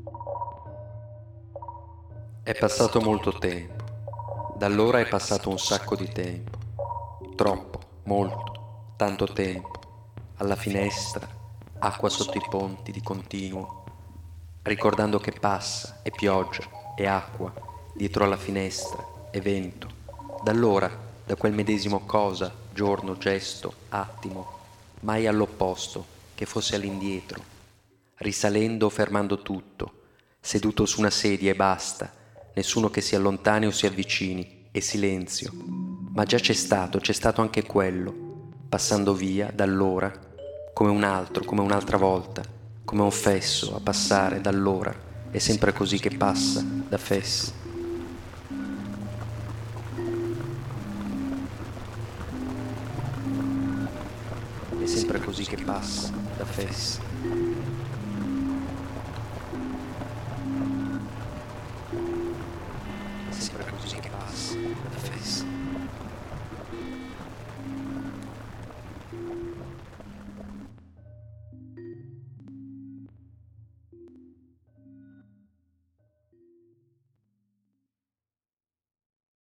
È passato molto tempo. Da allora è passato un sacco di tempo. Troppo, molto, tanto tempo. Alla finestra, acqua sotto i ponti di continuo, ricordando che passa, e pioggia, e acqua, dietro alla finestra, e vento. Da allora, da quel medesimo cosa, giorno, gesto, attimo, mai all'opposto, che fosse all'indietro, risalendo o fermando tutto, seduto su una sedia e basta, nessuno che si allontani o si avvicini, e silenzio. Ma già c'è stato anche quello, passando via da allora, come un altro, come un'altra volta, come un fesso a passare da allora, è sempre così che passa, da fessi. È sempre così che passa, da fessi.